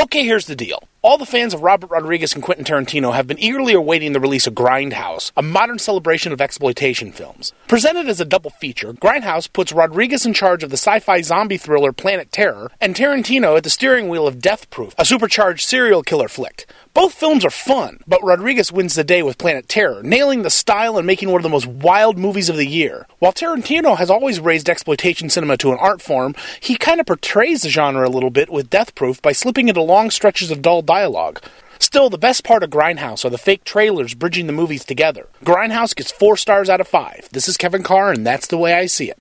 Okay, here's the deal. All the fans of Robert Rodriguez and Quentin Tarantino have been eagerly awaiting the release of Grindhouse, a modern celebration of exploitation films. Presented as a double feature, Grindhouse puts Rodriguez in charge of the sci-fi zombie thriller Planet Terror, and Tarantino at the steering wheel of Death Proof, a supercharged serial killer flick. Both films are fun, but Rodriguez wins the day with Planet Terror, nailing the style and making one of the most wild movies of the year. While Tarantino has always raised exploitation cinema to an art form, he kind of portrays the genre a little bit with Death Proof by slipping into long stretches of dull dialogue. Still, the best part of Grindhouse are the fake trailers bridging the movies together. Grindhouse gets 4 stars out of 5. This is Kevin Carr, and that's the way I see it.